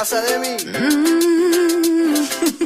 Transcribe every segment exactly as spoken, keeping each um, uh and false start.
pasa de mí? Mm.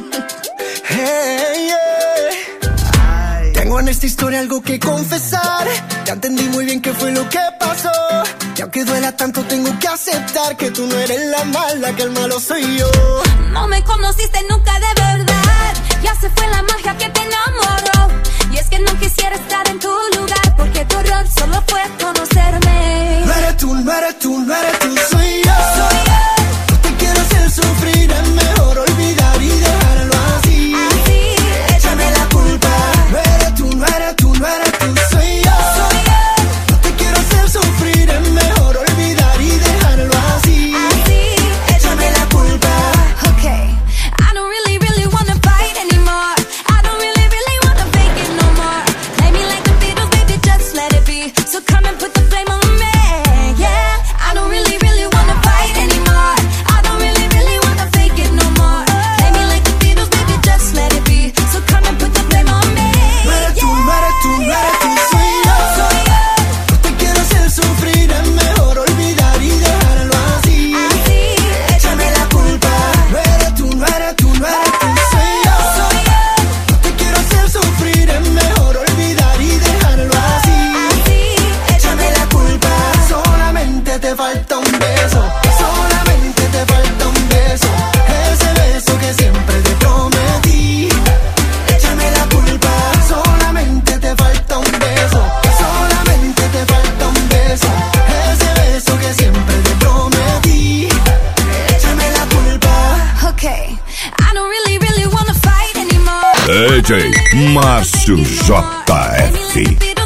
Hey, yeah. Tengo en esta historia algo que confesar. Ya entendí muy bien qué fue lo que pasó. Y aunque duela tanto tengo que aceptar que tú no eres la mala, que el malo soy yo. No me conociste nunca de verdad. Ya se fue la magia que te enamoró. Y es que no quisiera estar en tu lugar, porque tu error solo fue conocerme. No eres tú, no eres tú, no eres tú, soy yo. Soy yo. No te quiero hacer sufrir, es mejor olvidar y dejarlo así. Así, Échame la culpa. No eres tú, no eres tú, no eres tú, soy yo. soy yo. No te quiero hacer sufrir, es mejor olvidar y dejarlo así. Así, Échame la culpa. okay. I don't really, really wanna fight anymore. I don't really, really wanna fake it no more. Play me like the Beatles, baby, just let it be. So come and put the flame on me, yeah. I don't really, really wanna fight anymore. I don't really, really wanna fake it no more. Play me like the Beatles, baby, just let it be. So come and put the flame on me, No eres tú, no eres tú, no eres tú, yeah. soy yo. Soy yo. No te quiero hacer sufrir, es mejor olvidar y dejarlo así. Así, Échame la culpa. No eres tú, no eres tú, no eres tú, soy yo. soy yo. No te quiero hacer sufrir, es mejor olvidar y dejarlo así. Así, Échame la culpa. Solamente te falta un beso. Solamente te falta un beso. Ese beso que siempre te prometí. Échame la culpa. Solamente te falta un beso. Solamente te falta un beso. Ese beso que siempre te prometí. Échame la culpa. okay. I don't really, really wanna fight anymore. D J Márcio J F.